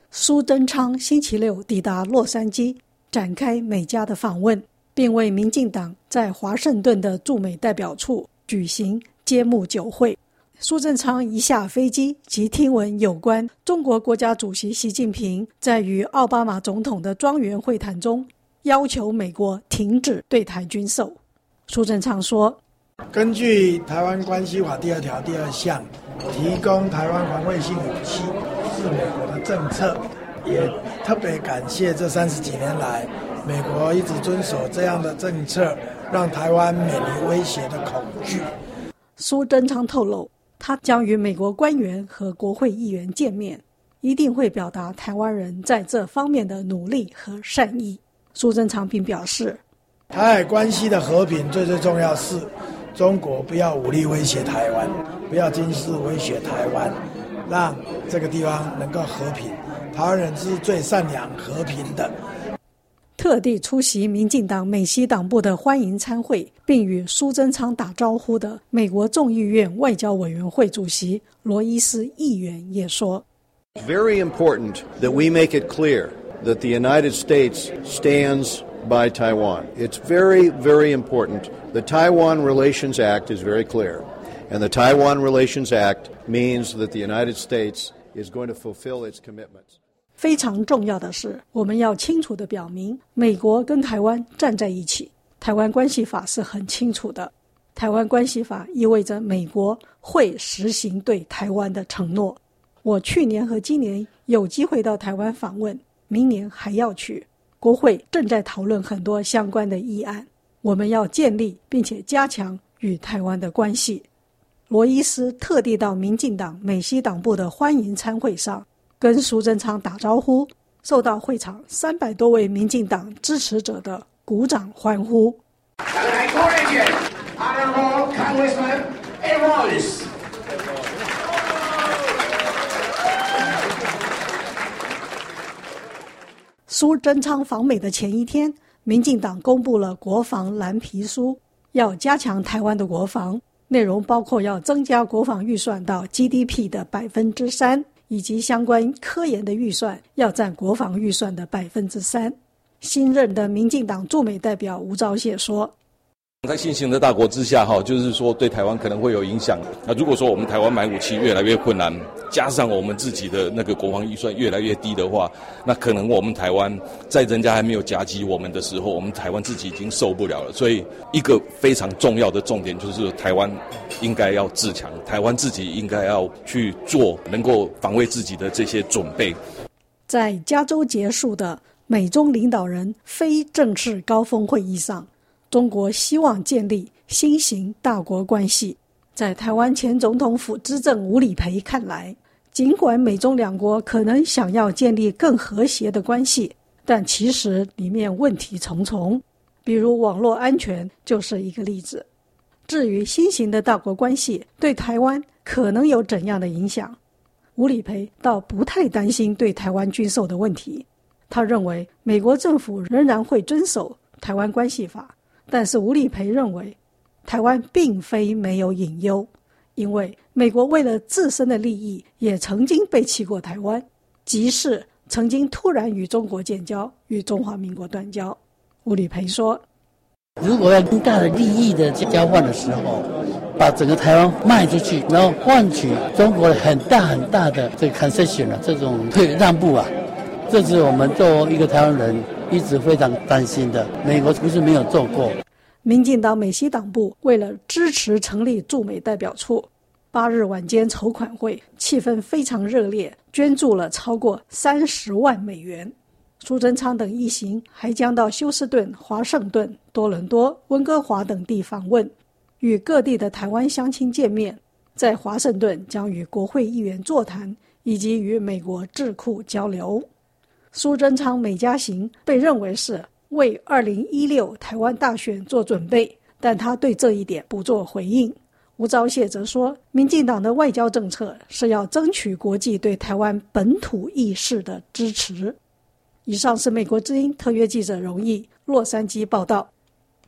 苏贞昌星期六抵达洛杉矶，展开美加的访问，并为民进党在华盛顿的驻美代表处举行揭幕酒会。苏贞昌一下飞机即听闻有关中国国家主席习近平在与奥巴马总统的庄园会谈中要求美国停止对台军售。苏贞昌说， 根据台湾关系法第2条第2项，提供台湾防卫性武器是美国的政策，也特别感谢这30几年来美国一直遵守这样的政策，让台湾免于威胁的恐惧。 苏贞昌透露，他将与美国官员和国会议员见面，一定会表达台湾人在这方面的努力和善意。苏贞昌并表示， 台海关系的和平最重要是中国不要武力威胁台湾，不要军事威胁台湾，让这个地方能够和平。台湾人是最善良和平的。 特地出席民进党美西党部的欢迎参会，并与苏贞昌打招呼的美国众议院外交委员会主席罗伊斯议员也说， Very important that we make it clear that the United States stands by Taiwan. It's very, very important. The Taiwan Relations Act is very clear. And the Taiwan Relations Act means that the United States is going to fulfill its commitments. 非常重要的是，我们要清楚地表明，美国跟台湾站在一起。台湾关系法是很清楚的，台湾关系法意味着美国会实行对台湾的承诺。我去年和今年有机会到台湾访问，明年还要去。国会正在讨论很多相关的议案，我们要建立并且加强与台湾的关系。罗伊斯特地到民进党美西党部的欢迎参会上跟苏贞昌打招呼，受到会场300多位民进党支持者的鼓掌欢呼。苏贞昌访美的前一天，民进党公布了国防蓝皮书，要加强台湾的国防，内容包括要增加国防预算到 GDP 的 3%，以及相关科研的预算要占国防预算的 3%。 新任的民进党驻美代表吴钊燮说， 在新型的大国之下，就是说对台湾可能会有影响。那如果说我们台湾买武器越来越困难，加上我们自己的那个国防预算越来越低的话，那可能我们台湾在人家还没有夹击我们的时候，我们台湾自己已经受不了了。所以一个非常重要的重点就是台湾应该要自强，台湾自己应该要去做能够防卫自己的这些准备。 在加州结束的美中领导人非正式高峰会议上，中国希望建立新型大国关系。在台湾前总统府资政吴理培看来，尽管美中两国可能想要建立更和谐的关系，但其实里面问题重重，比如网络安全就是一个例子。至于新型的大国关系对台湾可能有怎样的影响，吴理培倒不太担心对台湾军售的问题。他认为美国政府仍然会遵守台湾关系法，但是吴理培认为台湾并非没有隐忧，因为美国为了自身的利益也曾经背弃过台湾，即是曾经突然与中国建交，与中华民国断交。吴理培说， 如果要更大的利益的交换的时候，把整个台湾卖出去，然后换取中国很大很大的这个 concession 这种让步这是我们作为一个台湾人一直非常担心的。美国不是没有做过。 民进党美西党部为了支持成立驻美代表处，8日晚间筹款会气氛非常热烈，捐助了超过30万美元。苏贞昌等一行还将到休斯顿、华盛顿、多伦多、温哥华等地访问，与各地的台湾乡亲见面。在华盛顿将与国会议员座谈，以及与美国智库交流。苏贞昌美加行被认为是为2016台湾大选做准备，但他对这一点不做回应。吴钊燮则说，民进党的外交政策是要争取国际对台湾本土意识的支持。以上是美国之音特约记者荣毅洛杉矶报道。